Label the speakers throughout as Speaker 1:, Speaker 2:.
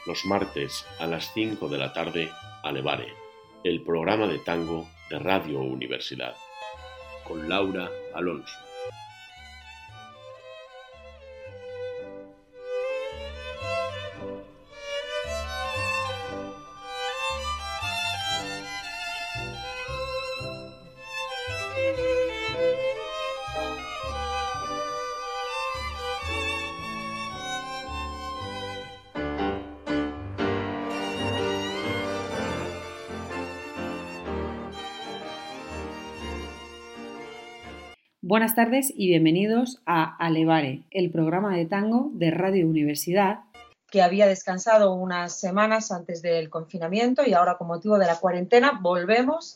Speaker 1: los martes a las 5 de la tarde, Alevare, el programa de tango de Radio Universidad, con Laura Alonso.
Speaker 2: Buenas tardes y bienvenidos a Alevare, el programa de tango de Radio Universidad, que había descansado unas semanas antes del confinamiento y ahora con motivo de la cuarentena volvemos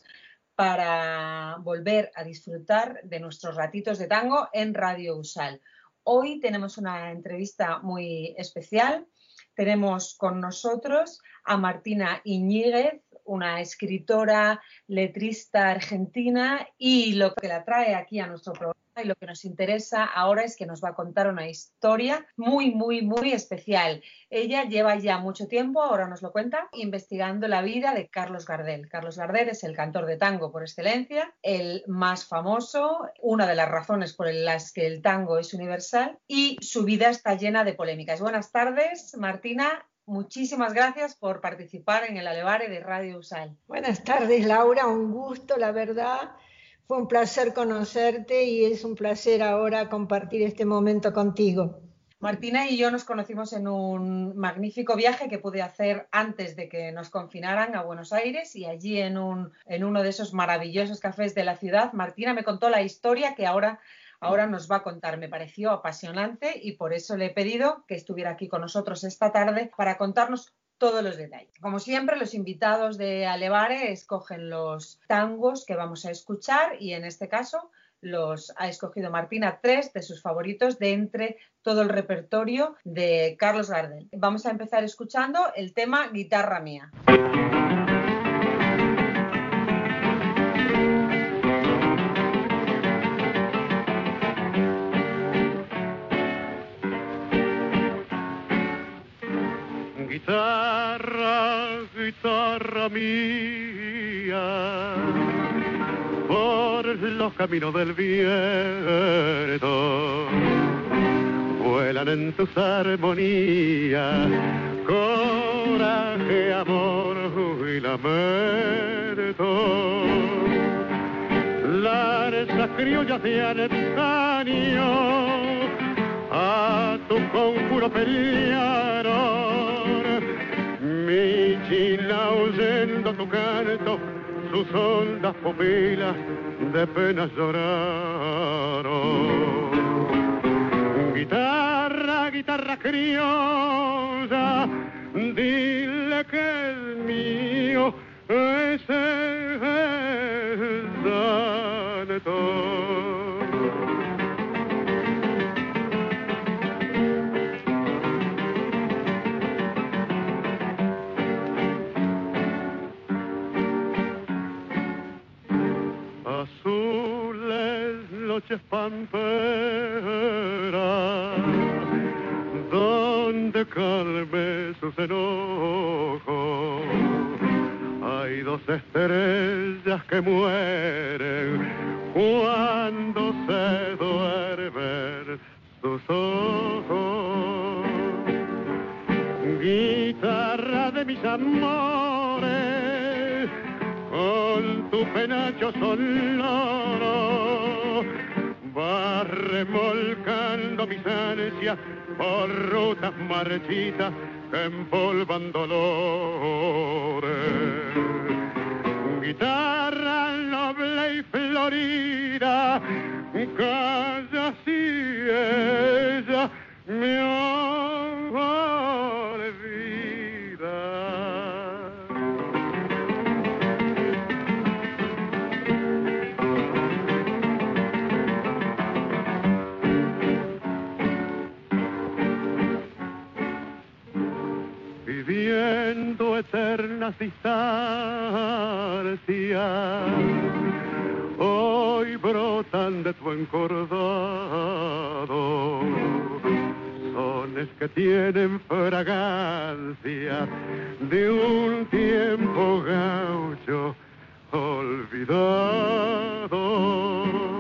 Speaker 2: para volver a disfrutar de nuestros ratitos de tango en Radio USAL. Hoy tenemos una entrevista muy especial. Tenemos con nosotros a Martina Iñiguez, una escritora, letrista argentina, y lo que la trae aquí a nuestro programa y lo que nos interesa ahora es que nos va a contar una historia muy especial. Ella lleva ya mucho tiempo, ahora nos lo cuenta, investigando la vida de Carlos Gardel. Carlos Gardel es el cantor de tango por excelencia, el más famoso, una de las razones por las que el tango es universal, y su vida está llena de polémicas. Buenas tardes, Martina. Muchísimas gracias por participar en el Alevare de Radio USAL.
Speaker 3: Buenas tardes, Laura, un gusto, la verdad. Fue un placer conocerte y es un placer ahora compartir este momento contigo.
Speaker 2: Martina y yo nos conocimos en un magnífico viaje que pude hacer antes de que nos confinaran a Buenos Aires, y allí en uno de esos maravillosos cafés de la ciudad, Martina me contó la historia que ahora nos va a contar. Me pareció apasionante y por eso le he pedido que estuviera aquí con nosotros esta tarde para contarnos todos los detalles. Como siempre, los invitados de Alevare escogen los tangos que vamos a escuchar y en este caso los ha escogido Martina 3 de sus favoritos de entre todo el repertorio de Carlos Gardel. Vamos a empezar escuchando el tema Guitarra Mía.
Speaker 4: Guitarra mía, por los caminos del viento vuelan en tus armonías, coraje, amor y lamento. Las criollas de antaño a tu conjuro pelearon. Mi china oyendo tu canto, sus hondas pupilas de penas lloraron. Guitarra criolla, dile que el mío es el santo. Azules noches pamperas, donde calme sus enojos. Hay dos estrellas que mueren cuando se duermen sus ojos. Guitarra de mis amores, con tu penacho sonoro va remolcando mis ansias por rutas marchitas que empolvan dolores. Guitarra noble y florida, calla si ella me olvida. Viviendo eternas distancias, hoy brotan de tu encordado, son flores que tienen fragancia de un tiempo gaucho olvidado.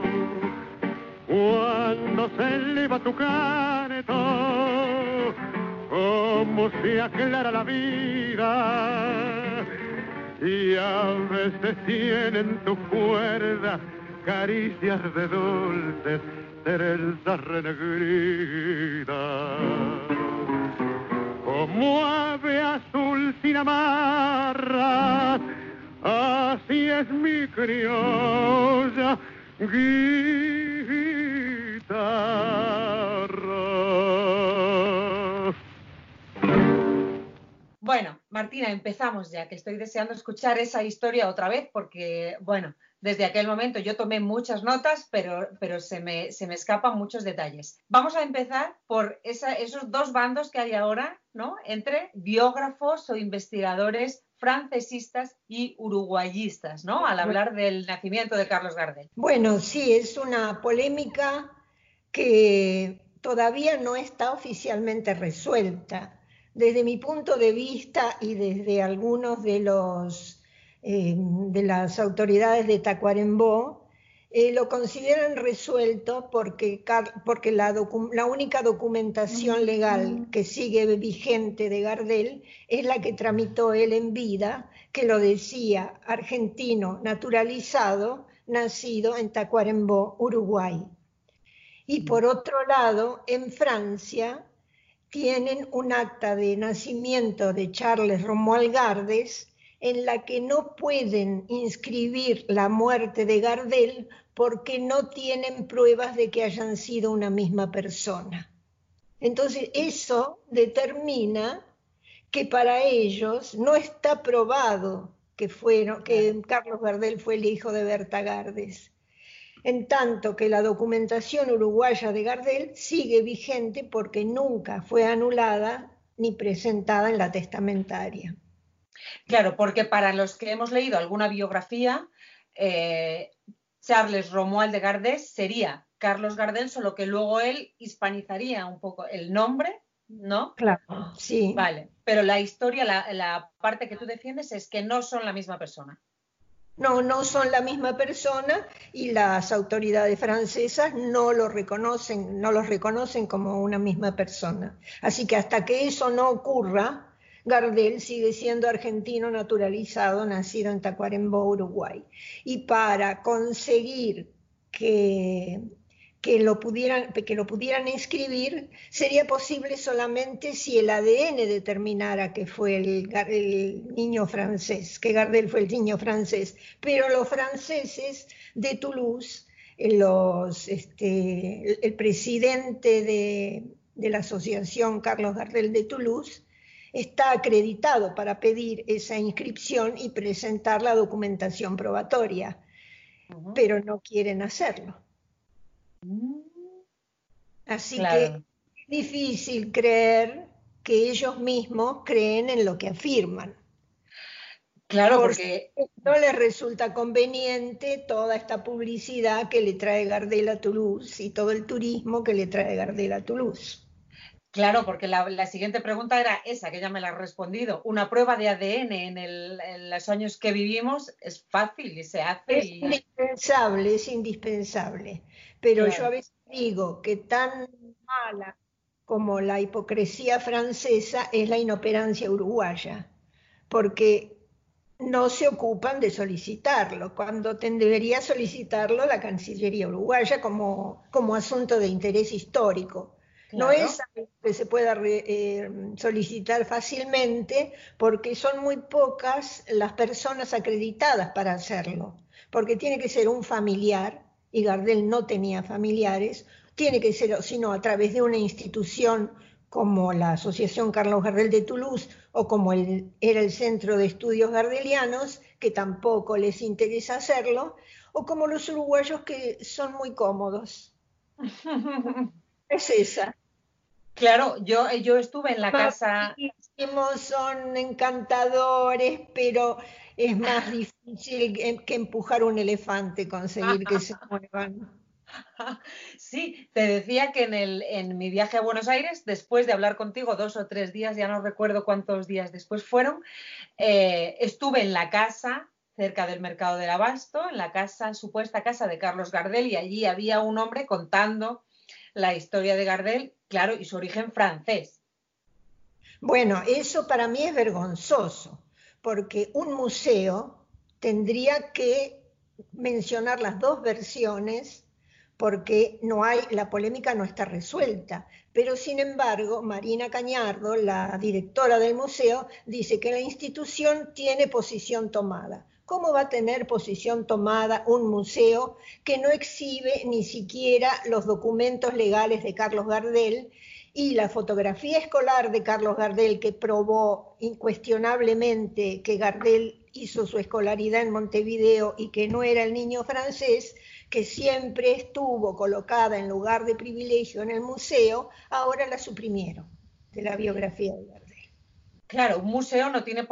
Speaker 4: Cuando se eleva tu canto, como se aclara la vida, y a veces tienen tu cuerda caricias de dulces trenzas renegridas. Como ave azul sin amarras, así es mi criolla guitarra.
Speaker 2: Bueno, Martina, empezamos ya, que estoy deseando escuchar esa historia otra vez porque, bueno, desde aquel momento yo tomé muchas notas, pero se me escapan muchos detalles. Vamos a empezar por esos dos bandos que hay ahora, ¿no? Entre biógrafos o investigadores francesistas y uruguayistas, ¿no? Al hablar del nacimiento de Carlos Gardel.
Speaker 3: Bueno, sí, es una polémica que todavía no está oficialmente resuelta. Desde mi punto de vista y desde algunos de las autoridades de Tacuarembó, lo consideran resuelto porque la única documentación legal que sigue vigente de Gardel es la que tramitó él en vida, que lo decía argentino naturalizado, nacido en Tacuarembó, Uruguay. Y por otro lado, en Francia tienen un acta de nacimiento de Charles Romuald Gardes en la que no pueden inscribir la muerte de Gardel porque no tienen pruebas de que hayan sido una misma persona. Entonces eso determina que para ellos no está probado que Carlos Gardel fue el hijo de Berta Gardes, en tanto que la documentación uruguaya de Gardel sigue vigente porque nunca fue anulada ni presentada en la testamentaria.
Speaker 2: Claro, porque para los que hemos leído alguna biografía, Charles Romuald de Gardés sería Carlos Gardel, solo que luego él hispanizaría un poco el nombre, ¿no?
Speaker 3: Claro, sí.
Speaker 2: Vale, pero la historia, la parte que tú defiendes es que no son la misma persona.
Speaker 3: No son la misma persona y las autoridades francesas no los reconocen como una misma persona. Así que hasta que eso no ocurra, Gardel sigue siendo argentino naturalizado, nacido en Tacuarembó, Uruguay. Y para conseguir que lo pudieran inscribir, sería posible solamente si el ADN determinara que fue el niño francés, que Gardel fue el niño francés. Pero los franceses de Toulouse, el presidente de la asociación Carlos Gardel de Toulouse, está acreditado para pedir esa inscripción y presentar la documentación probatoria, pero no quieren hacerlo. Así que es difícil creer que ellos mismos creen en lo que afirman.
Speaker 2: Claro, porque
Speaker 3: no les resulta conveniente toda esta publicidad que le trae Gardel a Toulouse y todo el turismo que le trae Gardel a Toulouse.
Speaker 2: Claro, porque la siguiente pregunta era esa, que ya me la has respondido. Una prueba de ADN en los años que vivimos es fácil y se hace.
Speaker 3: Es indispensable. Pero claro, yo a veces digo que tan mala como la hipocresía francesa es la inoperancia uruguaya, porque no se ocupan de solicitarlo, cuando debería solicitarlo la Cancillería uruguaya como asunto de interés histórico. Claro. No es algo que se pueda solicitar fácilmente porque son muy pocas las personas acreditadas para hacerlo, porque tiene que ser un familiar, y Gardel no tenía familiares, tiene que ser, sino a través de una institución como la Asociación Carlos Gardel de Toulouse o como era el Centro de Estudios Gardelianos, que tampoco les interesa hacerlo, o como los uruguayos que son muy cómodos. Es esa.
Speaker 2: Claro, yo estuve en la casa.
Speaker 3: Son encantadores, pero es más difícil que empujar un elefante conseguir que se muevan.
Speaker 2: Sí, te decía que en mi viaje a Buenos Aires, después de hablar contigo 2 o 3 días, ya no recuerdo cuántos días después fueron, estuve en la casa cerca del Mercado del Abasto, en la casa, supuesta casa de Carlos Gardel, y allí había un hombre contando la historia de Gardel, claro, y su origen francés.
Speaker 3: Bueno, eso para mí es vergonzoso, porque un museo tendría que mencionar las dos versiones porque no hay, la polémica no está resuelta. Pero sin embargo, Marina Cañardo, la directora del museo, dice que la institución tiene posición tomada. ¿Cómo va a tener posición tomada un museo que no exhibe ni siquiera los documentos legales de Carlos Gardel y la fotografía escolar de Carlos Gardel, que probó incuestionablemente que Gardel hizo su escolaridad en Montevideo y que no era el niño francés, que siempre estuvo colocada en lugar de privilegio en el museo, ahora la suprimieron de la biografía de Gardel?
Speaker 2: Claro, un museo no tiene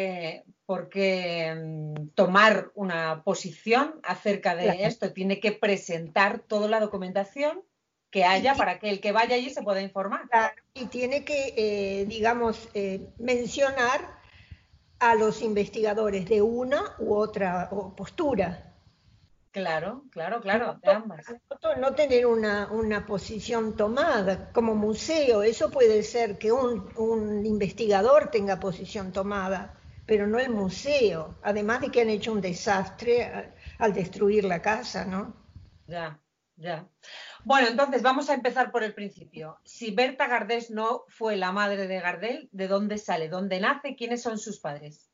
Speaker 2: por qué tomar una posición acerca de
Speaker 3: Claro.
Speaker 2: esto, tiene que presentar toda la documentación que haya
Speaker 3: Y,
Speaker 2: para que el que vaya allí se pueda informar.
Speaker 3: y tiene que, digamos, mencionar a los investigadores de una u otra postura.
Speaker 2: Claro, claro,
Speaker 3: No,
Speaker 2: claro, de ambas.
Speaker 3: no tener una posición tomada como museo. Eso puede ser que un investigador tenga posición tomada, pero no el museo. Además de que han hecho un desastre al destruir la casa, ¿no?
Speaker 2: Ya, ya. Bueno, entonces vamos a empezar por el principio. Si Berta Gardés no fue la madre de Gardel, ¿de dónde sale? ¿Dónde nace? ¿Quiénes son sus padres?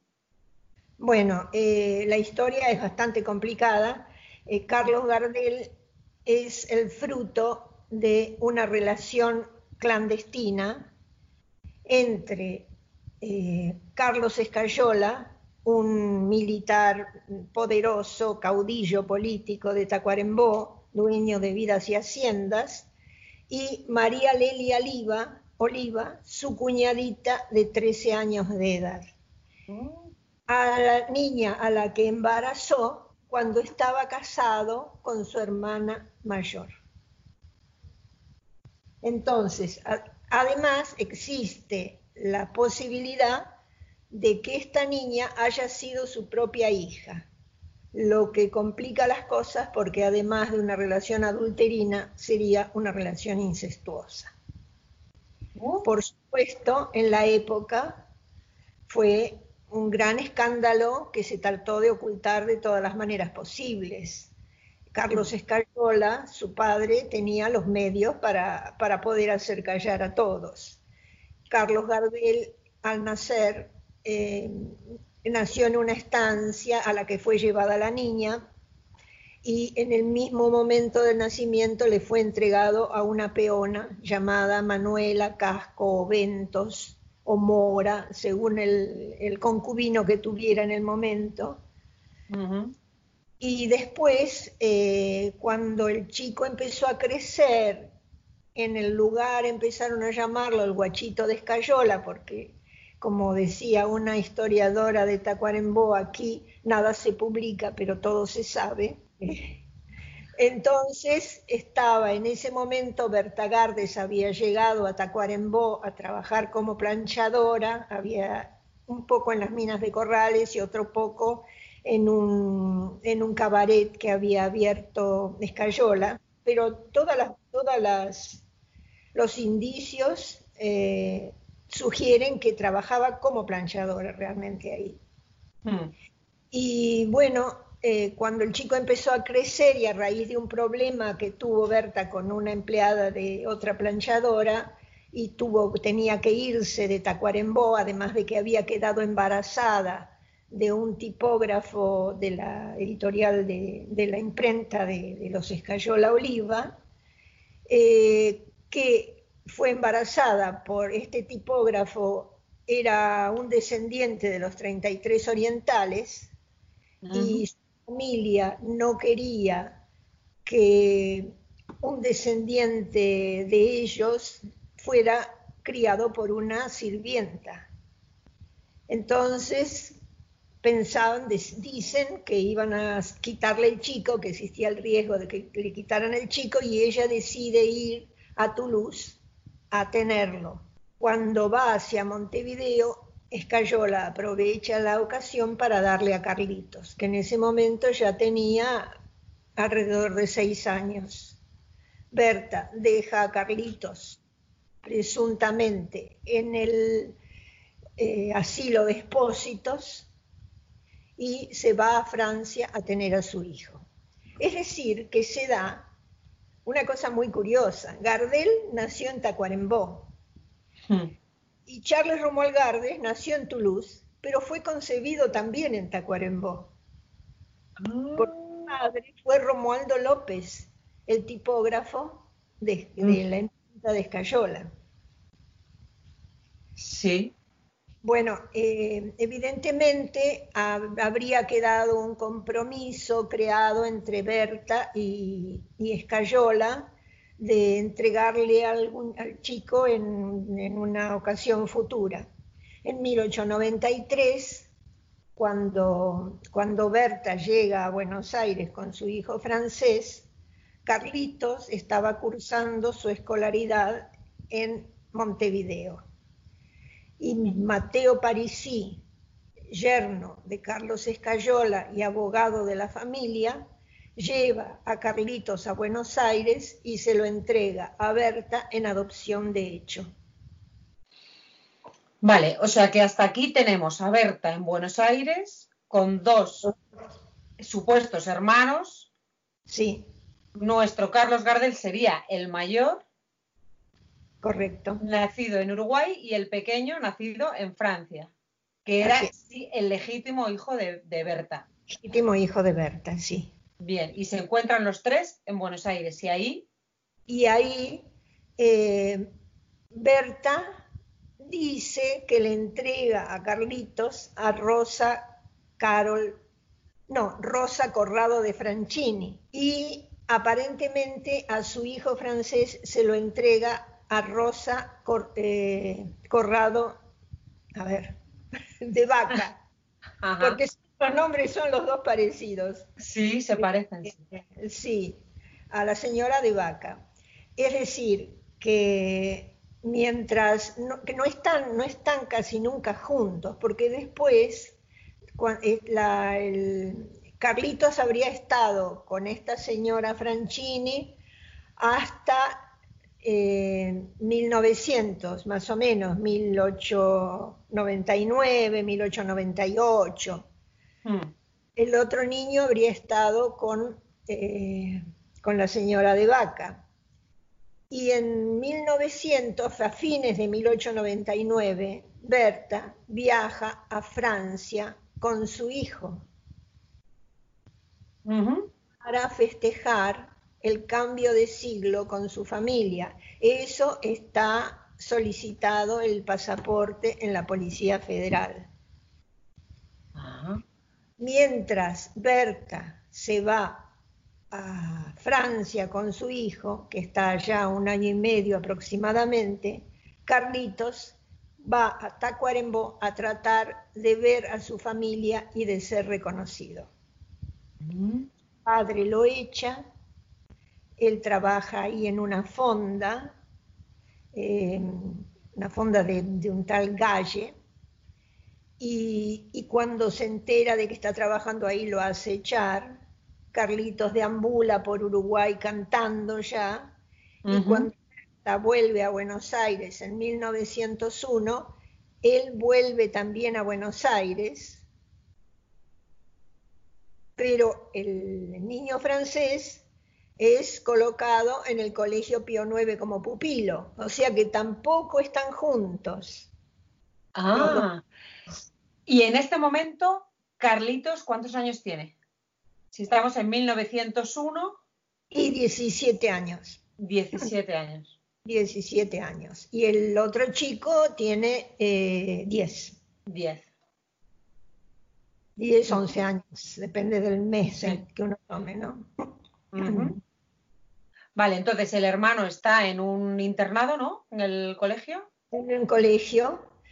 Speaker 3: Bueno, la historia es bastante complicada. Carlos Gardel es el fruto de una relación clandestina entre Carlos Escayola, un militar poderoso, caudillo político de Tacuarembó, dueño de vidas y haciendas, y María Lelia Oliva, su cuñadita de 13 años de edad. A la niña a la que embarazó cuando estaba casado con su hermana mayor. Entonces, además existe la posibilidad de que esta niña haya sido su propia hija, lo que complica las cosas porque además de una relación adulterina sería una relación incestuosa. Por supuesto, en la época fue un gran escándalo que se trató de ocultar de todas las maneras posibles. Carlos Escayola, su padre, tenía los medios para poder hacer callar a todos. Carlos Gardel, al nacer, nació en una estancia a la que fue llevada la niña y en el mismo momento del nacimiento le fue entregado a una peona llamada Manuela Casco Ventos o Mora, según el concubino que tuviera en el momento. Y después, cuando el chico empezó a crecer, en el lugar empezaron a llamarlo el guachito de Escayola, porque, como decía una historiadora de Tacuarembó, aquí nada se publica, pero todo se sabe. Entonces estaba en ese momento, Berta Gardés había llegado a Tacuarembó a trabajar como planchadora, había un poco en las minas de Corrales y otro poco en un cabaret que había abierto Escayola, pero los indicios sugieren que trabajaba como planchadora realmente ahí. Y bueno, cuando el chico empezó a crecer y a raíz de un problema que tuvo Berta con una empleada de otra planchadora, y tenía que irse de Tacuarembó, además de que había quedado embarazada de un tipógrafo de la editorial de la imprenta de los Escayola Oliva, que fue embarazada por este tipógrafo, era un descendiente de los 33 orientales, y su familia no quería que un descendiente de ellos fuera criado por una sirvienta. Entonces dicen que iban a quitarle el chico, que existía el riesgo de que le quitaran el chico, y ella decide ir a Toulouse a tenerlo. Cuando va hacia Montevideo, Escayola aprovecha la ocasión para darle a Carlitos, que en ese momento ya tenía alrededor de 6 años. Berta deja a Carlitos presuntamente en el asilo de expósitos y se va a Francia a tener a su hijo. Es decir, que se da una cosa muy curiosa. Gardel nació en Tacuarembó y Charles Romuald Gardel nació en Toulouse, pero fue concebido también en Tacuarembó. Porque su padre fue Romualdo López, el tipógrafo de la imprenta de Escayola.
Speaker 2: Sí.
Speaker 3: Bueno, evidentemente habría quedado un compromiso creado entre Berta y Escayola de entregarle al chico en una ocasión futura. En 1893, cuando Berta llega a Buenos Aires con su hijo francés, Carlitos estaba cursando su escolaridad en Montevideo. Y Mateo Parisi, yerno de Carlos Escayola y abogado de la familia, lleva a Carlitos a Buenos Aires y se lo entrega a Berta en adopción de hecho.
Speaker 2: Vale, o sea que hasta aquí tenemos a Berta en Buenos Aires con 2 supuestos hermanos.
Speaker 3: Sí.
Speaker 2: Nuestro Carlos Gardel sería el mayor.
Speaker 3: Correcto.
Speaker 2: Nacido en Uruguay, y el pequeño nacido en Francia, que era sí, el legítimo hijo de Berta.
Speaker 3: Legítimo hijo de Berta, sí.
Speaker 2: Bien, y se encuentran los 3 en Buenos Aires, ¿y ahí?
Speaker 3: Y ahí Berta dice que le entrega a Carlitos a Rosa Corrado de Franchini, y aparentemente a su hijo francés se lo entrega a Rosa Corrado, de Vaca. Ajá. Porque los nombres son los dos parecidos.
Speaker 2: Sí, se parecen.
Speaker 3: Sí, a la señora de Vaca. Es decir, que mientras que no están casi nunca juntos, porque después Carlitos habría estado con esta señora Franchini hasta 1900, más o menos, 1899, 1898. El otro niño habría estado con la señora de Vaca. Y en 1900, a fines de 1899, Berta viaja a Francia con su hijo para festejar el cambio de siglo con su familia. Eso está solicitado el pasaporte en la Policía Federal. Mientras Berta se va a Francia con su hijo, que está allá 1 año y medio aproximadamente, Carlitos va a Tacuarembó a tratar de ver a su familia y de ser reconocido. Su padre lo echa. Él trabaja ahí en una fonda de un tal Galle, y cuando se entera de que está trabajando ahí lo hace echar. Carlitos deambula por Uruguay cantando ya, y cuando vuelve a Buenos Aires en 1901, él vuelve también a Buenos Aires, pero el niño francés es colocado en el Colegio Pío IX como pupilo, o sea que tampoco están juntos.
Speaker 2: Y en este momento, Carlitos, ¿cuántos años tiene? Si estamos en 1901...
Speaker 3: Y 17 años.
Speaker 2: 17 años.
Speaker 3: 17 años. Y el otro chico tiene 10. 10, 11 años, depende del mes que uno tome, ¿no?
Speaker 2: Vale, entonces el hermano está en un internado, ¿no? En el colegio.
Speaker 3: En un colegio.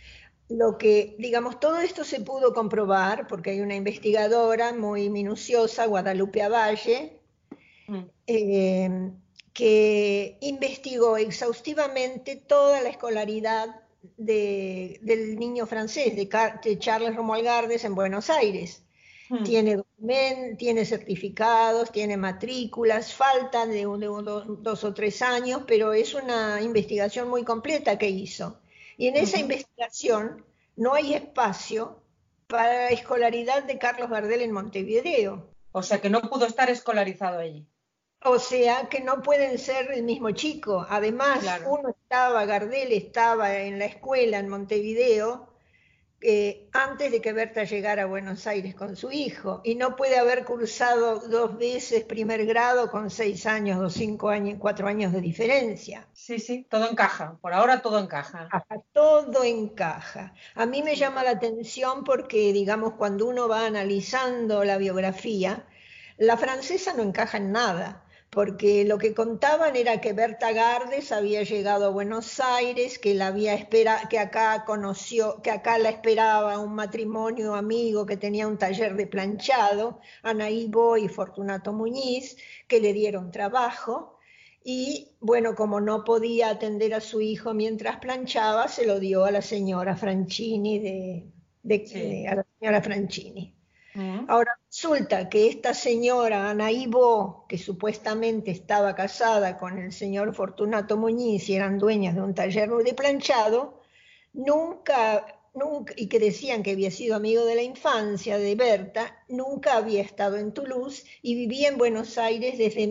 Speaker 3: lo que, digamos, todo esto se pudo comprobar porque hay una investigadora muy minuciosa, Guadalupe Avalle, eh, que investigó exhaustivamente toda la escolaridad del niño francés, de Charles Romuald Gardès en Buenos Aires. Tiene certificados, tiene matrículas, faltan de 2 o 3 años, pero es una investigación muy completa que hizo. Y en esa investigación no hay espacio para la escolaridad de Carlos Gardel en Montevideo.
Speaker 2: O sea que no pudo estar escolarizado allí.
Speaker 3: O sea que no pueden ser el mismo chico. Además,
Speaker 2: Claro.
Speaker 3: Gardel estaba en la escuela en Montevideo antes de que Berta llegara a Buenos Aires con su hijo, y no puede haber cursado 2 veces primer grado con 6 años o 5 años, 4 años de diferencia.
Speaker 2: Sí, todo encaja. Por ahora todo encaja.
Speaker 3: Todo encaja. A mí me llama la atención porque, digamos, cuando uno va analizando la biografía, la francesa no encaja en nada, porque lo que contaban era que Berta Gardès había llegado a Buenos Aires, que acá la esperaba un matrimonio amigo que tenía un taller de planchado, Anaí Bo y Fortunato Muñiz, que le dieron trabajo. Y bueno, como no podía atender a su hijo mientras planchaba, se lo dio a la señora Franchini, a la señora Franchini. Ahora resulta que esta señora Anaí Bo, que supuestamente estaba casada con el señor Fortunato Muñiz y eran dueñas de un taller de planchado, nunca, y que decían que había sido amigo de la infancia de Berta, nunca había estado en Toulouse y vivía en Buenos Aires desde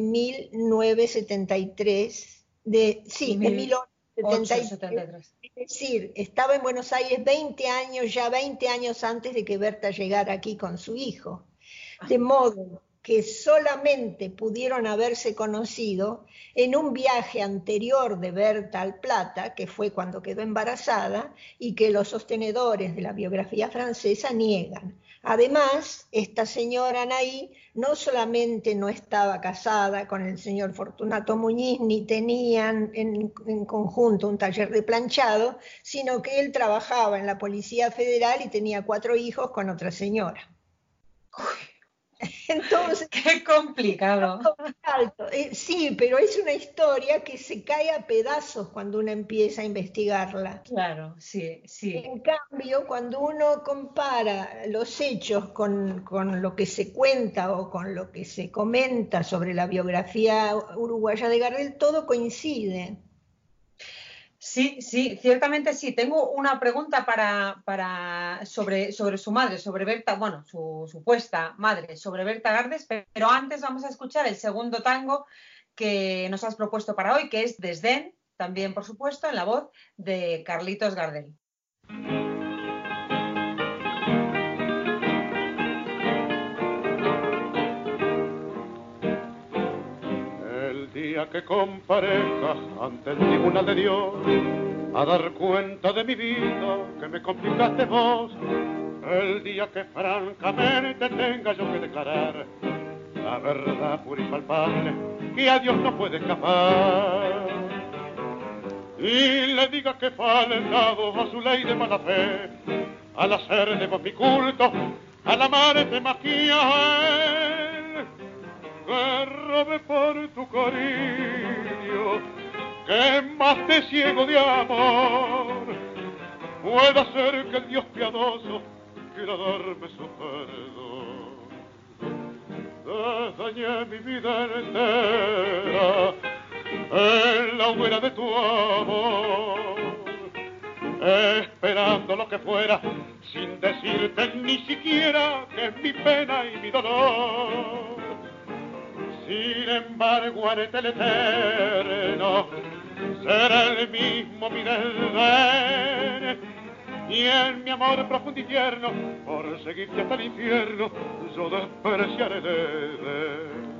Speaker 3: 1973, de 1873. Es decir, estaba en Buenos Aires 20 años antes de que Berta llegara aquí con su hijo. De modo que solamente pudieron haberse conocido en un viaje anterior de Berta al Plata, que fue cuando quedó embarazada, y que los sostenedores de la biografía francesa niegan. Además, esta señora Anaí no solamente no estaba casada con el señor Fortunato Muñiz, ni tenían en conjunto un taller de planchado, sino que él trabajaba en la Policía Federal y tenía 4 hijos con otra señora. Entonces,
Speaker 2: qué complicado.
Speaker 3: Sí, pero es una historia que se cae a pedazos cuando uno empieza a investigarla.
Speaker 2: Claro, sí.
Speaker 3: En cambio, cuando uno compara los hechos con lo que se cuenta o con lo que se comenta sobre la biografía uruguaya de Gardel, todo coincide.
Speaker 2: Sí, ciertamente sí. Tengo una pregunta sobre su madre, sobre Berta, bueno, su supuesta madre, sobre Berta Gardès, pero antes vamos a escuchar el segundo tango que nos has propuesto para hoy, que es Desdén, también por supuesto en la voz de Carlitos Gardel.
Speaker 4: El día que comparezca ante el tribunal de Dios a dar cuenta de mi vida que me complicaste vos, el día que francamente tenga yo que declarar la verdad pura y palpable que a Dios no puede escapar, y le diga que faltado a su ley de mala fe al hacer de vos mi culto, al amarte más que a él, que robe por tu cariño, que más te ciego de amor, pueda ser que el Dios piadoso quiera darme su perdón. Desdañé mi vida entera en la hoguera de tu amor, esperando lo que fuera, sin decirte ni siquiera que es mi pena y mi dolor. Sin embargo, ante el eterno será el mismo mi desdén, y en mi amor profundo y tierno, por seguirte hasta el infierno, yo despreciaré desdén.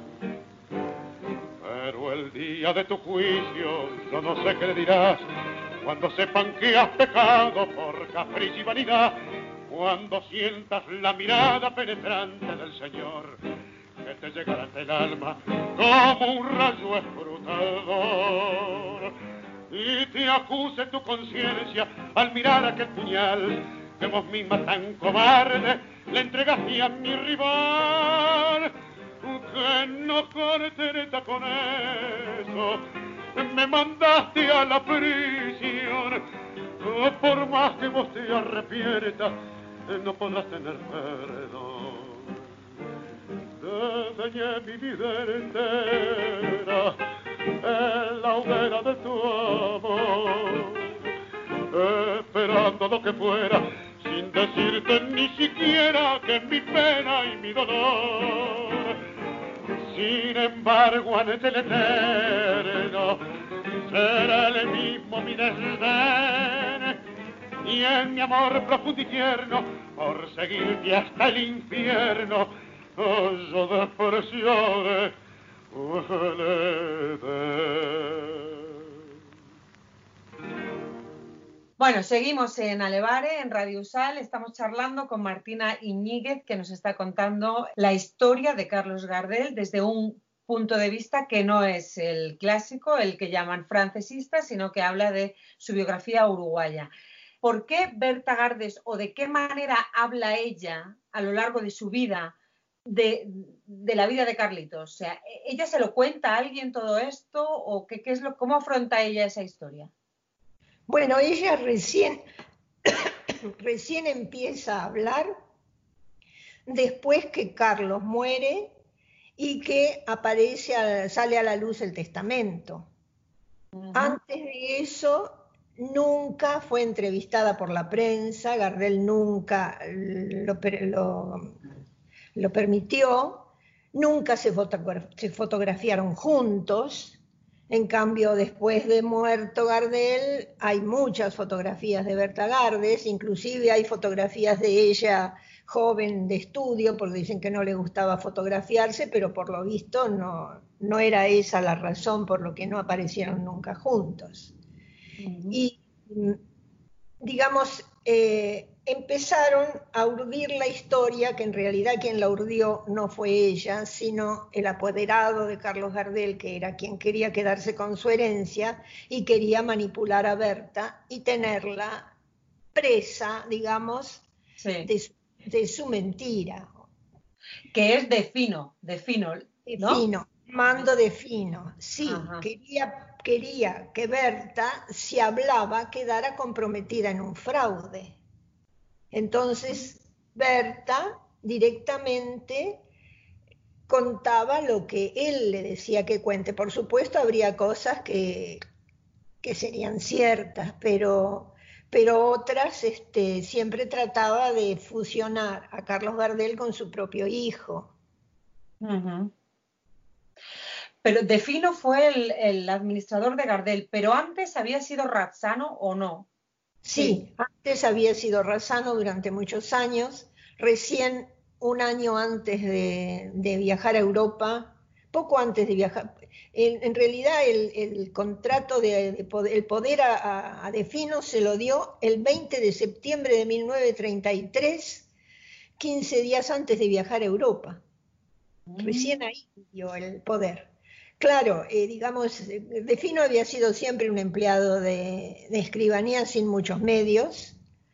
Speaker 4: Pero el día de tu juicio, yo no sé qué le dirás, cuando sepan que has pecado por capricho y vanidad, cuando sientas la mirada penetrante del Señor, que te llegará hasta el alma como un rayo escrutador. y te acuse tu conciencia al mirar aquel puñal que vos misma tan cobarde le entregaste a mi rival. Que no contenta con eso, me mandaste a la prisión. Por más que vos te arrepientas, no podrás tener perdón. Te dañé mi vida entera en la hoguera de tu amor, esperando lo que fuera, sin decirte ni siquiera que mi pena y mi dolor. Sin embargo, ante el eterno será el mismo mi desdén, y en mi amor profundo y tierno, por seguirte hasta el infierno, yo despreciaré el Edén.
Speaker 2: Bueno, seguimos en Alevare, en Radio Usal. Estamos charlando con Martina Iñiguez, que nos está contando la historia de Carlos Gardel desde un punto de vista que no es el clásico, el que llaman francesista, sino que habla de su biografía uruguaya. ¿Por qué Berta Gardes, o de qué manera habla ella a lo largo de su vida de la vida de Carlitos? O sea, ¿ella se lo cuenta a alguien todo esto? ¿O cómo afronta ella esa historia?
Speaker 3: Bueno, ella recién empieza a hablar después que Carlos muere y que sale a la luz el testamento. Uh-huh. Antes de eso, nunca fue entrevistada por la prensa, Gardel nunca lo permitió, nunca se fotografiaron juntos. En cambio, después de muerto Gardel, hay muchas fotografías de Berta Gardes, inclusive hay fotografías de ella joven de estudio, porque dicen que no le gustaba fotografiarse, pero por lo visto no era esa la razón por lo que no aparecieron nunca juntos. Uh-huh. Y, digamos, empezaron a urdir la historia, que en realidad quien la urdió no fue ella, sino el apoderado de Carlos Gardel, que era quien quería quedarse con su herencia y quería manipular a Berta y tenerla presa, digamos, sí, de su mentira.
Speaker 2: Que es de Fino, ¿no?
Speaker 3: Fino, mando de Fino, sí. Ajá. Quería que Berta, si hablaba, quedara comprometida en un fraude. Entonces, Berta directamente contaba lo que él le decía que cuente. Por supuesto, habría cosas que serían ciertas, pero otras siempre trataba de fusionar a Carlos Gardel con su propio hijo.
Speaker 2: Uh-huh. Pero De Fino fue el administrador de Gardel, pero antes había sido Razzano o no.
Speaker 3: Sí, antes había sido Razzano durante muchos años, recién un año antes de viajar a Europa, poco antes de viajar. En realidad el contrato el poder a De Fino se lo dio el 20 de septiembre de 1933, 15 días antes de viajar a Europa. Recién ahí dio el poder. Claro, digamos, De Fino había sido siempre un empleado de escribanía sin muchos medios.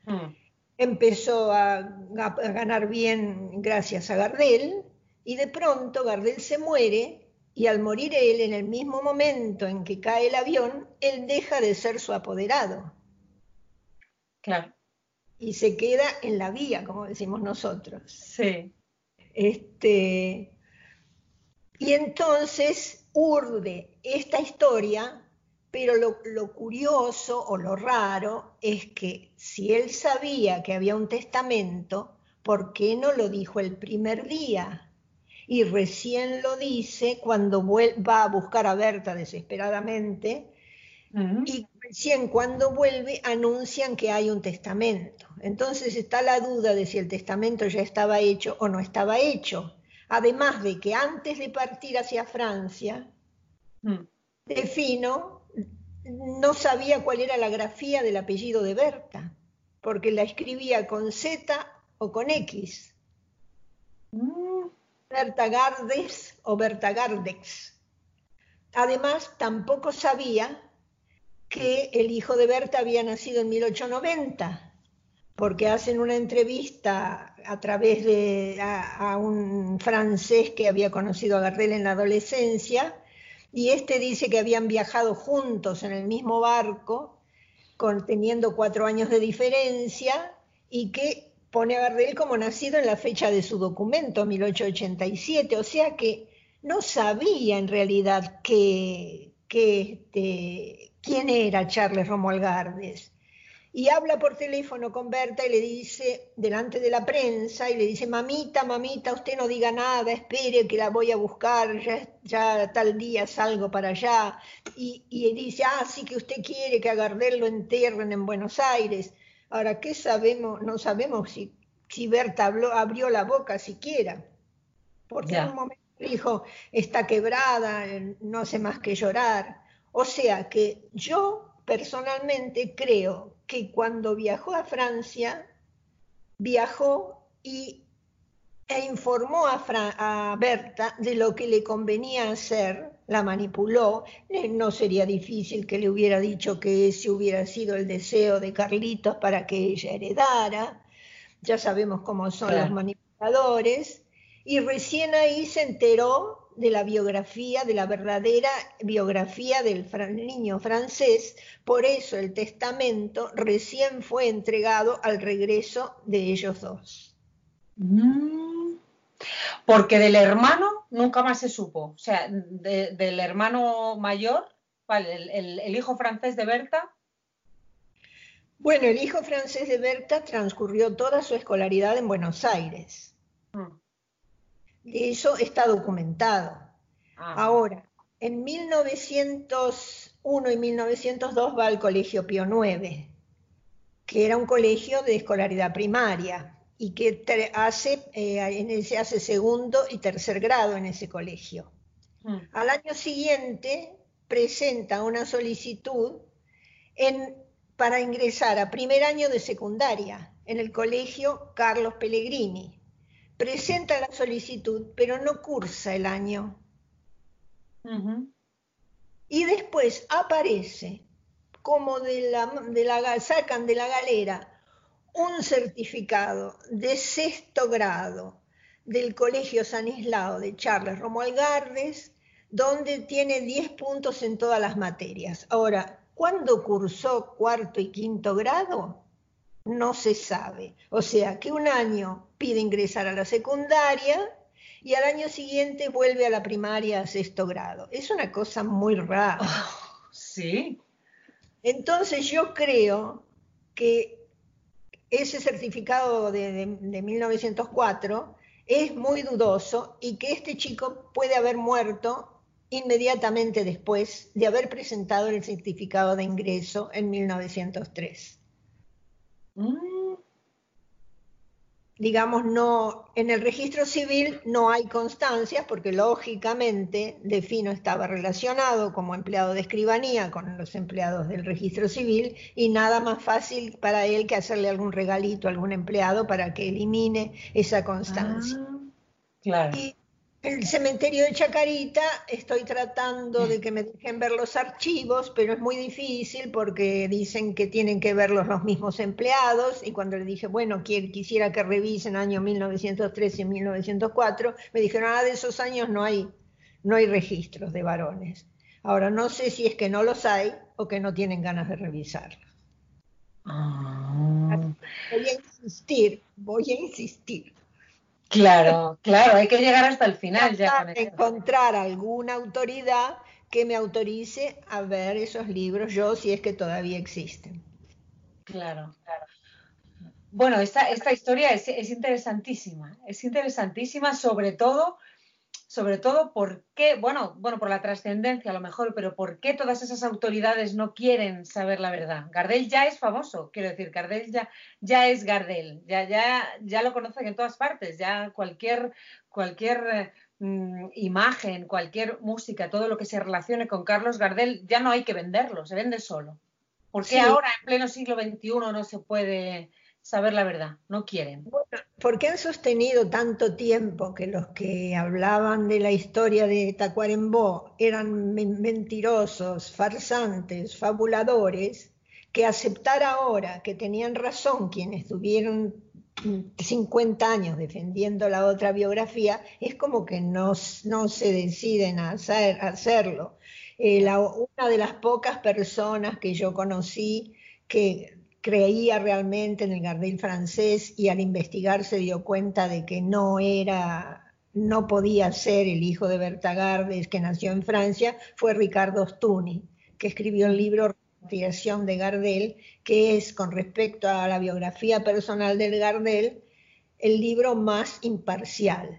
Speaker 3: Empezó a ganar bien gracias a Gardel, y de pronto Gardel se muere, y al morir él, en el mismo momento en que cae el avión, él deja de ser su apoderado.
Speaker 2: Claro.
Speaker 3: Y se queda en la vía, como decimos nosotros.
Speaker 2: Sí.
Speaker 3: Y entonces urde esta historia, pero lo curioso o lo raro es que si él sabía que había un testamento, ¿por qué no lo dijo el primer día? Y recién lo dice cuando va a buscar a Berta desesperadamente, y recién cuando vuelve anuncian que hay un testamento. Entonces está la duda de si el testamento ya estaba hecho o no estaba hecho. Además de que antes de partir hacia Francia, De Fino no sabía cuál era la grafía del apellido de Berta, porque la escribía con Z o con X. Berta Gardes o Berta Gardex. Además, tampoco sabía que el hijo de Berta había nacido en 1890, porque hacen una entrevista a través de a un francés que había conocido a Gardel en la adolescencia, y este dice que habían viajado juntos en el mismo barco, teniendo 4 años de diferencia, y que pone a Gardel como nacido en la fecha de su documento, 1887, o sea que no sabía en realidad quién era Charles Romuald Gardel. Y habla por teléfono con Berta y le dice, delante de la prensa, y le dice, mamita, mamita, usted no diga nada, espere que la voy a buscar, ya tal día salgo para allá. Y dice, sí que usted quiere que a Gardel lo entierren en Buenos Aires. Ahora, ¿qué sabemos? No sabemos si Berta abrió la boca siquiera, porque en un momento dijo, está quebrada, no hace más que llorar. O sea que yo personalmente creo que cuando viajó a Francia, viajó e informó a Berta de lo que le convenía hacer, la manipuló. No sería difícil que le hubiera dicho que ese hubiera sido el deseo de Carlitos para que ella heredara. Ya sabemos cómo son los manipuladores. Y recién ahí se enteró de la biografía, de la verdadera biografía del niño francés. Por eso el testamento recién fue entregado al regreso de ellos dos.
Speaker 2: Porque del hermano nunca más se supo. O sea, del hermano mayor, ¿vale? El hijo francés de Berta.
Speaker 3: Bueno, el hijo francés de Berta transcurrió toda su escolaridad en Buenos Aires. Eso está documentado. Ahora, en 1901 y 1902 va al Colegio Pío IX, que era un colegio de escolaridad primaria y que hace segundo y tercer grado en ese colegio. Al año siguiente presenta una solicitud para ingresar a primer año de secundaria en el colegio Carlos Pellegrini. Presenta la solicitud, pero no cursa el año. Y después aparece como sacan de la galera un certificado de 6º grado del Colegio San Islao de Charles Romuald Gardel, donde tiene 10 puntos en todas las materias. Ahora, ¿cuándo cursó 4º y 5º grado? No se sabe. O sea, que un año pide ingresar a la secundaria y al año siguiente vuelve a la primaria a 6º grado. Es una cosa muy rara.
Speaker 2: Sí.
Speaker 3: Entonces yo creo que ese certificado de 1904 es muy dudoso y que este chico puede haber muerto inmediatamente después de haber presentado el certificado de ingreso en 1903. Digamos, no, en el registro civil no hay constancias porque lógicamente Defino estaba relacionado como empleado de escribanía con los empleados del registro civil y nada más fácil para él que hacerle algún regalito a algún empleado para que elimine esa constancia.
Speaker 2: Claro.
Speaker 3: Y el cementerio de Chacarita estoy tratando de que me dejen ver los archivos, pero es muy difícil porque dicen que tienen que verlos los mismos empleados, y cuando le dije, bueno, quisiera que revisen año 1913 y 1904, me dijeron, de esos años no hay registros de varones. Ahora, no sé si es que no los hay o que no tienen ganas de revisarlos. Voy a insistir.
Speaker 2: Claro, hay que llegar hasta el final.
Speaker 3: Encontrar alguna autoridad que me autorice a ver esos libros, si es que todavía existen.
Speaker 2: Claro. Bueno, esta historia es interesantísima, sobre todo por qué, por la trascendencia a lo mejor, pero por qué todas esas autoridades no quieren saber la verdad. Gardel ya es famoso, quiero decir, Gardel ya es Gardel, ya lo conocen en todas partes, ya cualquier imagen, cualquier música, todo lo que se relacione con Carlos Gardel, ya no hay que venderlo, se vende solo. ¿Por qué ahora, en pleno siglo XXI, no se puede saber la verdad? No quieren.
Speaker 3: Bueno, porque han sostenido tanto tiempo que los que hablaban de la historia de Tacuarembó eran mentirosos, farsantes, fabuladores, que aceptar ahora que tenían razón quienes estuvieron 50 años defendiendo la otra biografía, es como que no se deciden a hacerlo. Una de las pocas personas que yo conocí que creía realmente en el Gardel francés y al investigar se dio cuenta de que no podía ser el hijo de Berta Gardes que nació en Francia, fue Ricardo Stuni, que escribió el libro Repatriación de Gardel, que es, con respecto a la biografía personal del Gardel, el libro más imparcial.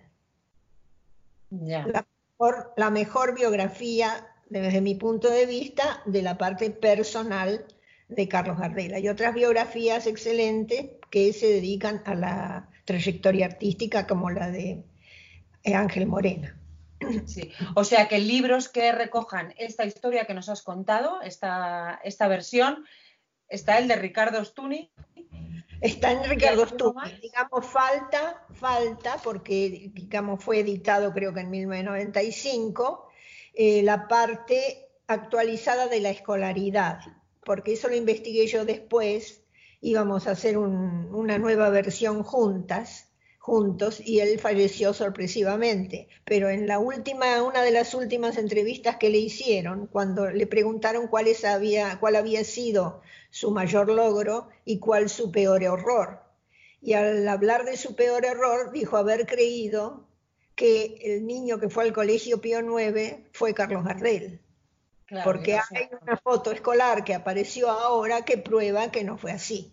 Speaker 2: Yeah.
Speaker 3: La mejor biografía, desde mi punto de vista, de la parte personal de Carlos Gardel. Hay otras biografías excelentes que se dedican a la trayectoria artística, como la de Ángel Morena.
Speaker 2: Sí, o sea que libros que recojan esta historia que nos has contado, esta versión, está el de Ricardo Stuni.
Speaker 3: Está en Ricardo Stuni, digamos, falta, porque digamos fue editado creo que en 1995, la parte actualizada de la escolaridad, porque eso lo investigué yo después, íbamos a hacer una nueva versión juntos, y él falleció sorpresivamente. Pero en una de las últimas entrevistas que le hicieron, cuando le preguntaron cuál había sido su mayor logro y cuál su peor error. Y al hablar de su peor error, dijo haber creído que el niño que fue al Colegio Pío IX fue Carlos Gardel. Claro, porque hay una foto escolar que apareció ahora que prueba que no fue así.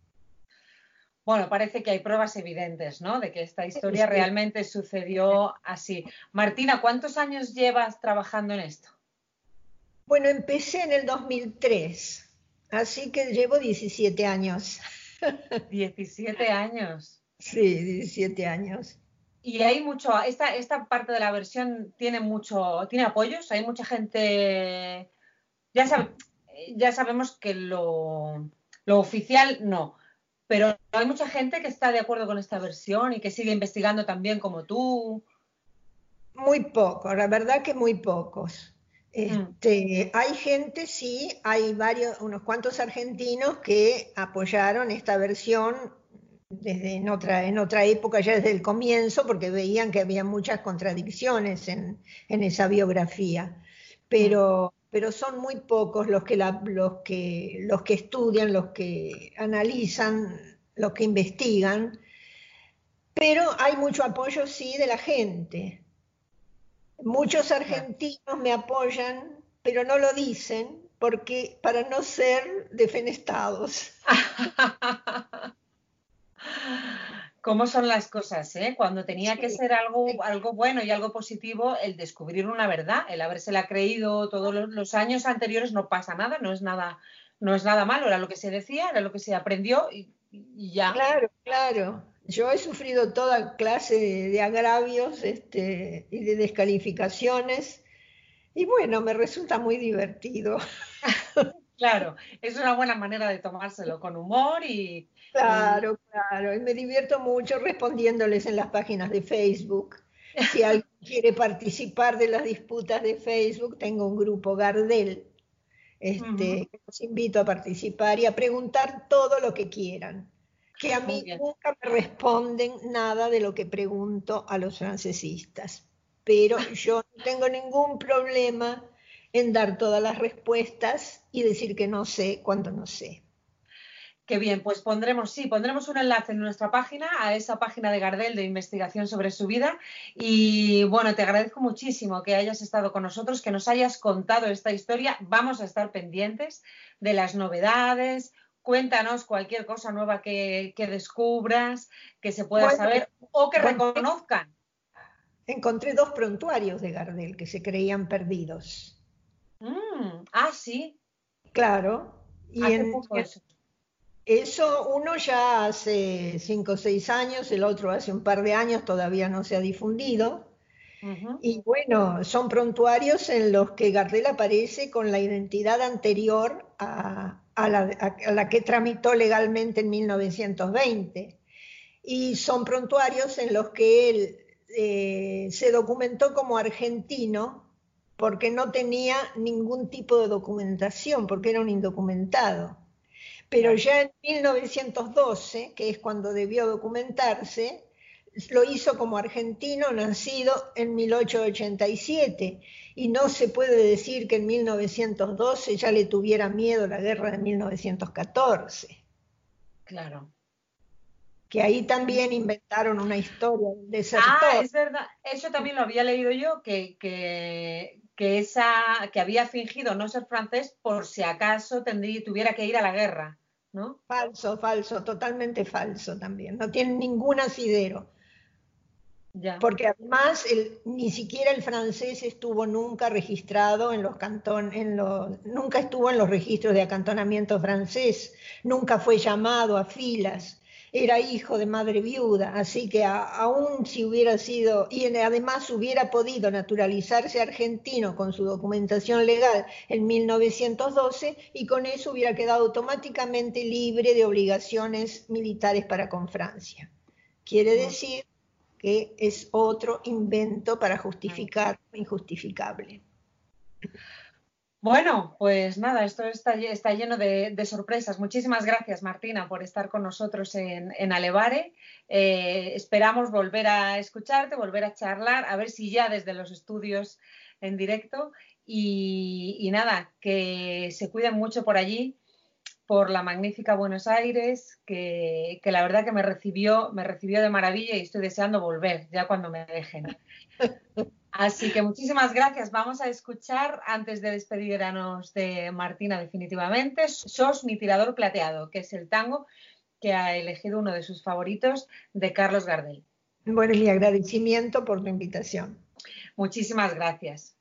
Speaker 2: Bueno, parece que hay pruebas evidentes, ¿no?, de que esta historia realmente sucedió así. Martina, ¿cuántos años llevas trabajando en esto?
Speaker 3: Bueno, empecé en el 2003, así que llevo 17 años.
Speaker 2: 17 años.
Speaker 3: Sí, 17 años.
Speaker 2: Y hay mucho, esta parte de la versión tiene apoyos, hay mucha gente, ya sabemos que lo oficial no, pero hay mucha gente que está de acuerdo con esta versión y que sigue investigando también como tú.
Speaker 3: Muy pocos, la verdad que muy pocos. Hay gente, sí, hay unos cuantos argentinos que apoyaron esta versión en otra época, ya desde el comienzo, porque veían que había muchas contradicciones en esa biografía. Pero son muy pocos los que estudian, los que analizan, los que investigan. Pero hay mucho apoyo, sí, de la gente. Muchos argentinos me apoyan, pero no lo dicen porque para no ser defenestrados.
Speaker 2: ¿Cómo son las cosas, eh? Cuando tenía que ser algo bueno y algo positivo, el descubrir una verdad, el habérsela creído todos los años anteriores, no pasa nada, no es nada malo, era lo que se decía, era lo que se aprendió y ya.
Speaker 3: Claro. Yo he sufrido toda clase de agravios y de descalificaciones, y bueno, me resulta muy divertido.
Speaker 2: Claro, es una buena manera de tomárselo con humor y...
Speaker 3: Claro, y me divierto mucho respondiéndoles en las páginas de Facebook. Si alguien quiere participar de las disputas de Facebook, tengo un grupo Gardel, que los invito a participar y a preguntar todo lo que quieran. Que a mí nunca me responden nada de lo que pregunto a los francesistas, pero yo no tengo ningún problema en dar todas las respuestas y decir que no sé cuando no sé.
Speaker 2: Qué bien, pues pondremos un enlace en nuestra página, a esa página de Gardel de investigación sobre su vida. Y bueno, te agradezco muchísimo que hayas estado con nosotros, que nos hayas contado esta historia. Vamos a estar pendientes de las novedades. Cuéntanos cualquier cosa nueva que descubras, que se pueda saber o que reconozcan.
Speaker 3: Encontré 2 prontuarios de Gardel que se creían perdidos.
Speaker 2: Sí.
Speaker 3: Claro.
Speaker 2: Y hace poco
Speaker 3: eso, uno ya hace 5 o 6 años, el otro hace un par de años, todavía no se ha difundido. Y bueno, son prontuarios en los que Gardel aparece con la identidad anterior a la que tramitó legalmente en 1920. y son prontuarios en los que él se documentó como argentino porque no tenía ningún tipo de documentación, porque era un indocumentado. Pero ya en 1912, que es cuando debió documentarse, lo hizo como argentino nacido en 1887, y no se puede decir que en 1912 ya le tuviera miedo la guerra de 1914.
Speaker 2: Claro.
Speaker 3: Que ahí también inventaron una historia del desertor.
Speaker 2: Es verdad, eso también lo había leído yo, que había fingido no ser francés por si acaso tuviera que ir a la guerra, ¿no?
Speaker 3: Falso, totalmente falso también. No tiene ningún asidero.
Speaker 2: Ya.
Speaker 3: Porque además ni siquiera el francés estuvo nunca registrado en los nunca estuvo en los registros de acantonamiento francés, nunca fue llamado a filas, era hijo de madre viuda, así que aún si hubiera sido, y además hubiera podido naturalizarse argentino con su documentación legal en 1912, y con eso hubiera quedado automáticamente libre de obligaciones militares para con Francia. Quiere decir que es otro invento para justificar lo injustificable.
Speaker 2: Bueno, pues nada, esto está lleno de sorpresas. Muchísimas gracias, Martina, por estar con nosotros en Alevare. Esperamos volver a escucharte, volver a charlar, a ver si ya desde los estudios en directo. Y nada, que se cuiden mucho por allí, por la magnífica Buenos Aires, que la verdad que me recibió de maravilla y estoy deseando volver ya cuando me dejen. Así que muchísimas gracias. Vamos a escuchar, antes de despedirnos de Martina definitivamente, Sos mi tirador plateado, que es el tango que ha elegido uno de sus favoritos, de Carlos Gardel.
Speaker 3: Bueno, mi agradecimiento por la invitación.
Speaker 2: Muchísimas gracias.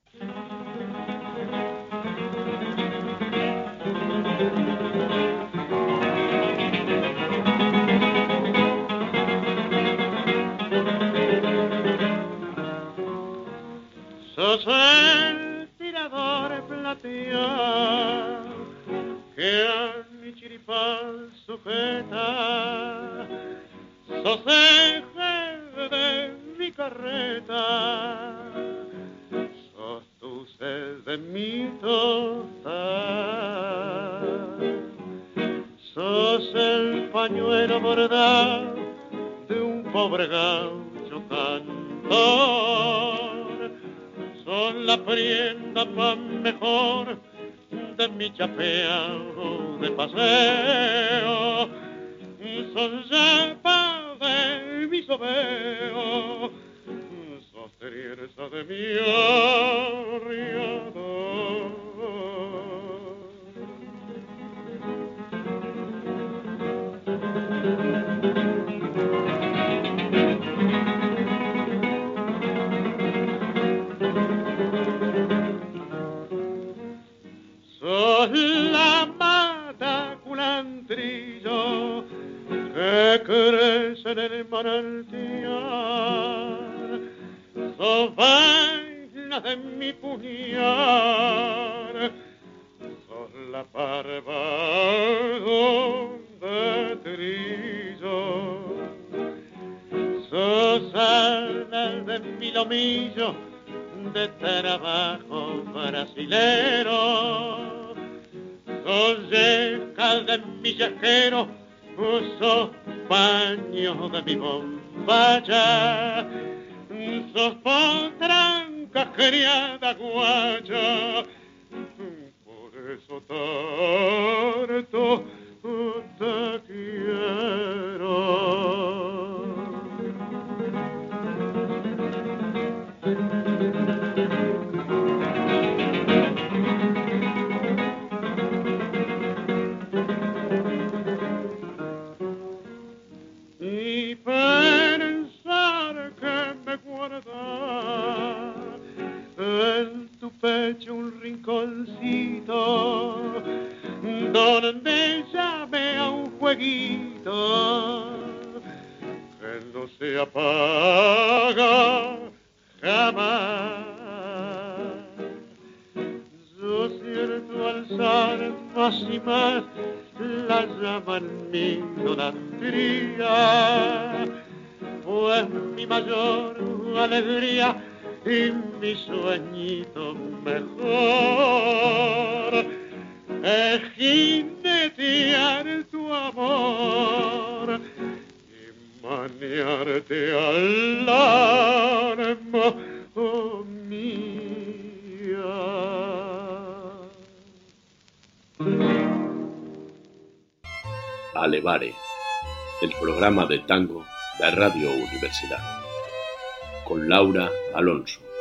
Speaker 4: Sos el tirador plateado que a mi chiripán sujeta, sos eje de mi carreta, sos tu sed de mi tostar, sos el pañuelo bordado de un pobre gaucho cantor, son la prenda más mejor de mi chapeado de paseo, son llapas de mi sobeo, sos trierza de mi arriador. Sos la mata culantrillo que crece en el manantial, sos vaina de mi puñal, sos la parva de trillo, sos alma de mi lomillo de trabajo brasilero, sos yeca de mi yajero, sos paño de mi bombacha, sos potranca criada guacha, por eso tanto te quiero. Y pensar que me guarda en tu pecho un rinconcito donde llame a un jueguito que no se apaga jamás. Yo siento alzar más y más la llama en mi idolatría. Fue mi mayor alegría y mi sueñito mejor es jinetear tu amor y maniarte al alma, oh mía.
Speaker 1: Alevare, el programa de tango de Radio Universidad, con Laura Alonso.